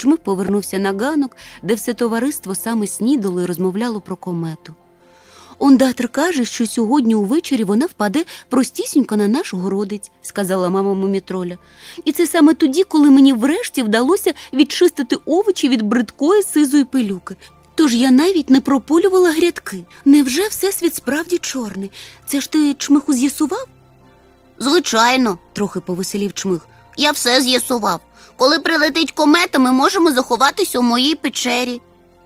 Чмих повернувся на ганок, де все товариство саме снідало і розмовляло про комету. «Ондатр каже, що сьогодні увечері вона впаде простісінько на наш городець», – сказала мама Мумітроля. «І це саме тоді, коли мені врешті вдалося відчистити овочі від бридкої сизої пилюки. Тож я навіть не прополювала грядки. Невже всесвіт справді чорний? Це ж ти, Чмиху, з'ясував?» «Звичайно», – трохи повеселів Чмих. «Я все з'ясував. Коли прилетить комета, ми можемо заховатись у моїй печері».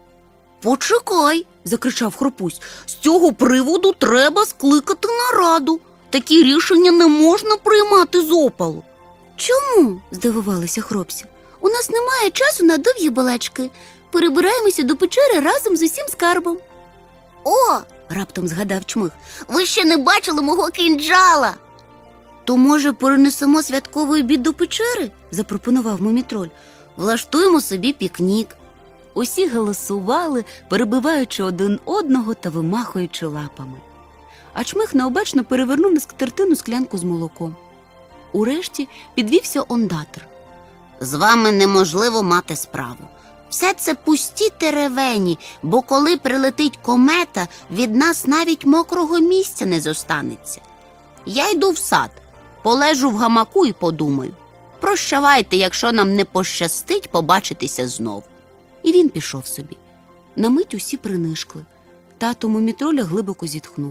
«Почекай», – закричав Хропусь, – «з цього приводу треба скликати нараду. Такі рішення не можна приймати з опалу». «Чому?» – здивувалася Хропся. «У нас немає часу на довгі балачки. Перебираємося до печери разом з усім скарбом». «О!» – раптом згадав Чмих. «Ви ще не бачили мого кинджала!» «То, може, перенесемо святковий обід до печери?» – запропонував Мумітроль. «Влаштуємо собі пікнік». Усі голосували, перебиваючи один одного та вимахуючи лапами. А Чмих необачно перевернув на скатертину склянку з молоком. Урешті підвівся Ондатр. «З вами неможливо мати справу. Все це пусті теревені, бо коли прилетить комета, від нас навіть мокрого місця не зостанеться. Я йду в сад, полежу в гамаку і подумаю. Прощавайте, якщо нам не пощастить побачитися знов». І він пішов собі. На мить усі принишкли. Тато Мумітроля глибоко зітхнув.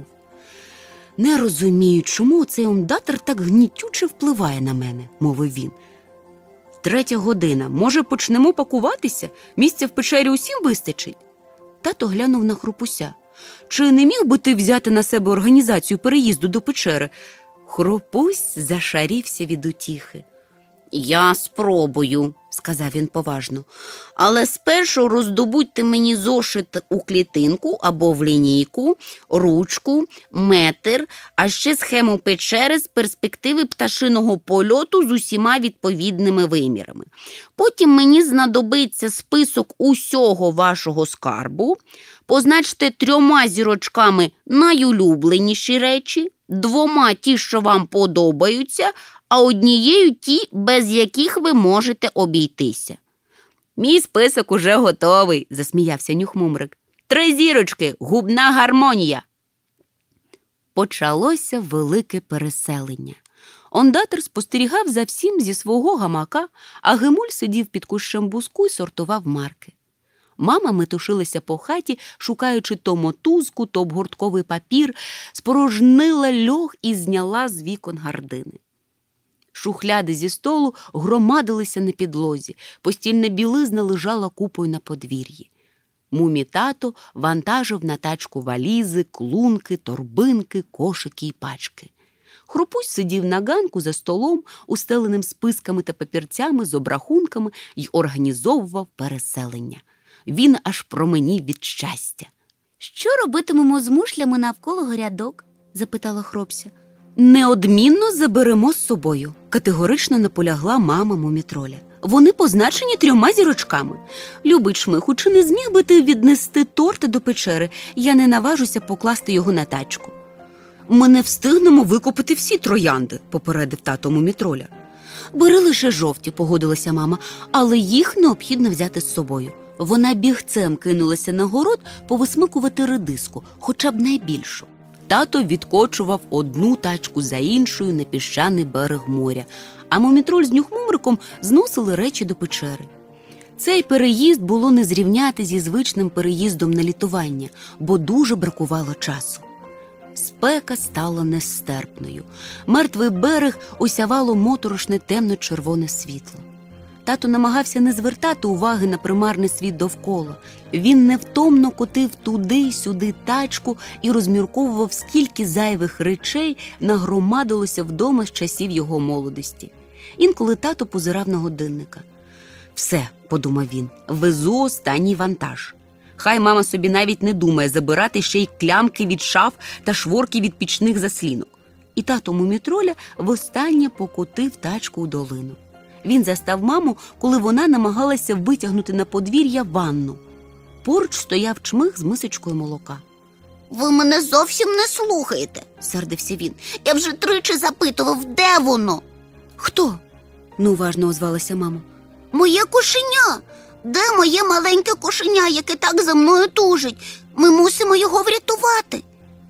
«Не розумію, чому цей Ондатр так гнітюче впливає на мене», – мовив він. «3 година. Може, почнемо пакуватися? Місця в печері усім вистачить?» Тато глянув на Хропуся. «Чи не міг би ти взяти на себе організацію переїзду до печери?» Хропусь зашарівся від утіхи. «Я спробую», – сказав він поважно. «Але спершу роздобудьте мені зошит у клітинку або в лінійку, ручку, метр, а ще схему печери з перспективи пташиного польоту з усіма відповідними вимірами. Потім мені знадобиться список усього вашого скарбу. Позначте 3 зірочками найулюбленіші речі, 2 ті, що вам подобаються, а 1 ті, без яких ви можете обійтися». «Мій список уже готовий», – засміявся Нюхмумрик. 3 зірочки, губна гармонія. Почалося велике переселення. Ондатр спостерігав за всім зі свого гамака, а Гемуль сидів під кущем бузку й сортував марки. Мама метушилася по хаті, шукаючи то мотузку, то обгортковий папір, спорожнила льох і зняла з вікон гардини. Шухляди зі столу громадилися на підлозі, постільна білизна лежала купою на подвір'ї. Мумі-тато вантажив на тачку валізи, клунки, торбинки, кошики й пачки. Хропусь сидів на ганку за столом, устеленим списками та папірцями з обрахунками, й організовував переселення. Він аж променів від щастя. «Що робитимемо з мушлями навколо грядок?» – запитала Хропся. «Неодмінно заберемо з собою», – категорично наполягла мама Мумітроля. «Вони позначені 3 зірочками. Любий Чмиху, чи не зміг би ти віднести торт до печери? Я не наважуся покласти його на тачку». «Ми не встигнемо викопати всі троянди», – попередив тато Мумітроля. «Бери лише жовті», – погодилася мама, – «але їх необхідно взяти з собою». Вона бігцем кинулася на город повисмикувати редиску, хоча б найбільшу. Тато відкочував одну тачку за іншою на піщаний берег моря, а Мумітроль з Нюхмумриком зносили речі до печери. Цей переїзд було не зрівняти зі звичним переїздом на літування, бо дуже бракувало часу. Спека стала нестерпною. Мертвий берег осявало моторошне темно-червоне світло. Тато намагався не звертати уваги на примарний світ довкола. Він невтомно котив туди й сюди тачку і розмірковував, скільки зайвих речей нагромадилося вдома з часів його молодості. Інколи тато позирав на годинника. «Все», – подумав він, – «везу останній вантаж. Хай мама собі навіть не думає забирати ще й клямки від шаф та шворки від пічних заслінок». І тато Мумітроля востаннє покотив тачку у долину. Він застав маму, коли вона намагалася витягнути на подвір'я ванну. Поруч стояв Чмих з мисочкою молока. «Ви мене зовсім не слухаєте», – сердився він. «Я вже 3 запитував, де воно?» «Хто?» – неуважно озвалася мама. «Моє кошеня! Де моє маленьке кошеня, яке так за мною тужить? Ми мусимо його врятувати.